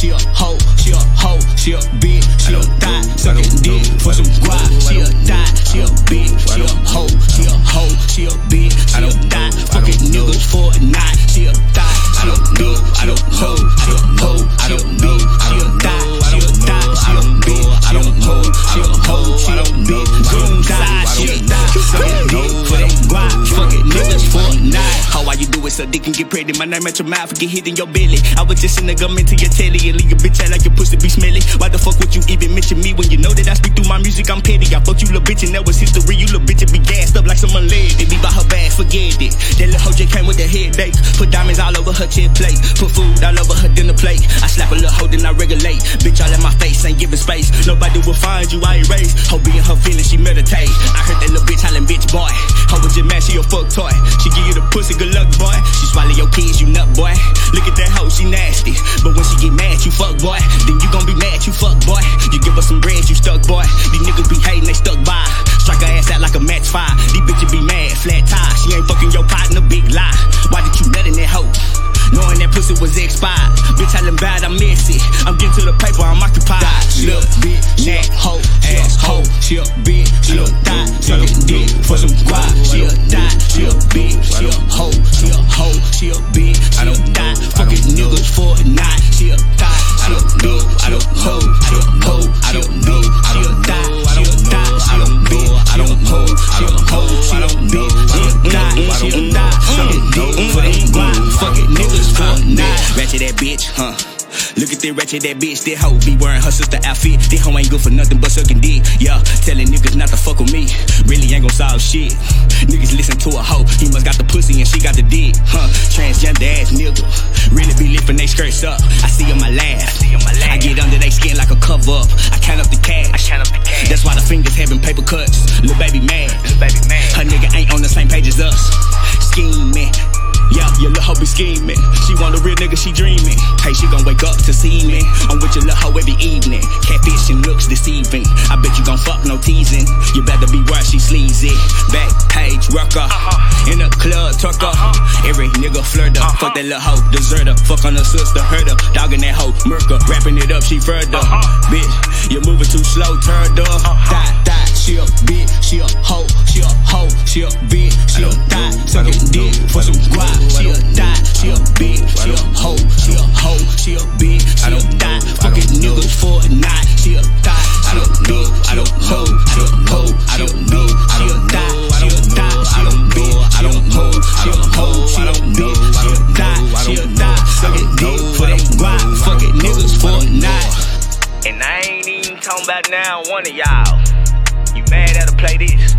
she a hoe, she a hoe, she a bitch, she a thot, sucking dick for some guap. She a thot, she a bitch, she a hoe, she a hoe, she a bitch, she a thot, fucking niggas for a night. She a thot, she a bitch, she a hoe, she a hoe, she a bitch, she a thot, she a thot, she a bitch, she a hoe, she a hoe, she a bitch, zoom side, she a thot, sucking dick for that guap, fucking niggas for a night. How I you do it so they can get pregnant? My name at your mouth and get hit in your belly. I was just in the gum into your telly and leave your bitch out like your pussy be smelly. Why the fuck would you even mention me when you know that I speak through my music? I'm petty. I fucked you little bitch and that was history. You little bitch and be gassed up like some unlead. They be by her bag, forget it. That little hoe just came with the headache. Put diamonds all over her chest plate. Put food all over her dinner plate. I slap a little hoe then I regulate. Bitch all in my face, ain't giving space. Nobody will find you, I erase. Hoe be in her feelings, she meditate. I heard that little bitch hollering bitch boy. Hoe was just mad, she a fuck toy. She give you the pussy, good luck boy. She swallow your kids, you nut boy. Look at that hoe, she nasty. But when she get mad, you fuck boy. Then you gon' be mad, you fuck boy. You give her some bread, you stuck boy. These niggas be hating, they stuck by. Strike her ass out like a match 5. These bitches be mad, flat tire. She ain't fucking your partner, big lie. Why did you nut in that hoe? Knowing that pussy was expired. Bitch, telling bad, I'm messy. I'm getting to the paper, I'm occupied. Look, bitch, neck, hoe, ass, hoe. She a bitch, she a thot, sucking dick for some guap. She a thot, she a bitch, she a hoe, she a hoe, she a bitch, she a thot, fucking niggas for a night. She a thot, she a bitch, she a hoe, she a hoe, she a bitch, she a thot, she a thot, she a bitch, she a hoe, she a hoe, she a bitch, she a thot, she a thot, sucking dick for them guap, fucking niggas for a night. Ratchet that bitch, huh? Look at that ratchet, that bitch, that hoe be wearing her sister outfit. That hoe ain't good for nothing but sucking dick. Yeah, telling niggas not to fuck with me. Really ain't gon' solve shit. Niggas listen to a hoe. He must got the pussy and she got the dick. Huh? Transgender ass nigga. Really be lifting they skirts up. I see on my laugh. I get under they skin like a cover up. I count up the cash. That's why the fingers having paper cuts. Lil' baby mad. Her nigga ain't on the same page as us. Scheming. Yeah, your little hoe be scheming. She want a real nigga, she dreaming. Hey, she gon' wake up to see me. I'm with your little hoe every evening. Catfishing looks deceiving. I bet you gon' fuck, no teasing. You better be where she sleazy. Back page worker. In the club, twerker. Every nigga flirter. Fuck that little hoe, deserter. Fuck on her sister, hurt her. Dogging that hoe, murker. Wrapping it up, she further. Bitch, you're moving too slow, turd up. Dot, she a bitch, she a hoe, she a hoe, she a bitch, she a thot, sucking dick for some guap. She a thot, she a bitch, she a hoe, she a hoe, she a bitch, she a thot, fucking niggas for a night. She a thot, she a bitch, she a hoe, she a hoe, she a bitch, she a thot, she a thot, she a bitch, she a hoe, she a hoe, she a bitch, she a thot, sucking dick for that guap, fucking niggas for a night. And I ain't even talking about now one of y'all. You mad at to play this?